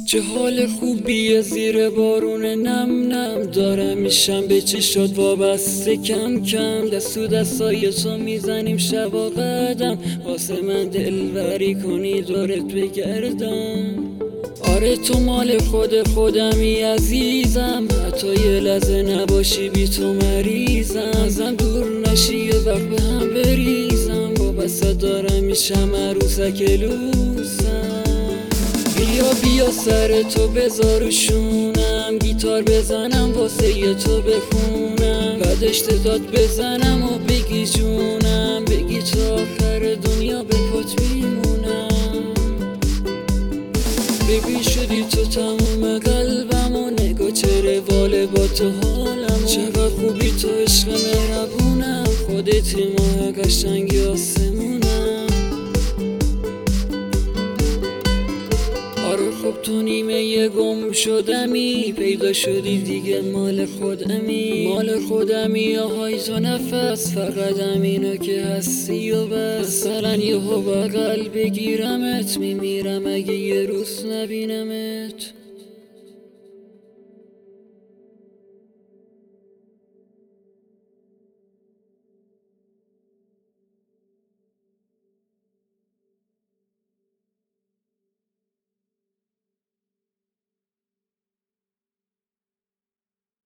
چه حال خوبیه زیر بارون نم نم دارم میشم به چشات وابسته کم کم دست تو دستای تو میزنیم شب و قدم واسه من دلبری کنی دورت بگردم. آره تو مال خودمی عزیزم، حتی یه لحظه نباشی بی تو مریضم. ازم دور نشی یه وقت به هم بریزم، وابسته دارم میشم عروسک لوسم. بیا سر تو بذار و شونم، گیتار بزنم واسه یه تو بخونم، بعدش تداد بزنم و بگی جونم، بگی تا آخر دنیا به پات میمونم. ببین شدی تو تموم قلبم و نگاه چه رواله با تو حالم، چقدر خوبی تو عشق مهربونم، خودتی ماه قشنگی آسمونم. آره خب تو نیمه گم شدمی، پیدا شدی دیگه مال خودمی آهای تو نفس، فقط همینو که هستی و بس. مثلا یهو بغل بگیرمت، میمیرم اگه یه روز نبینمت.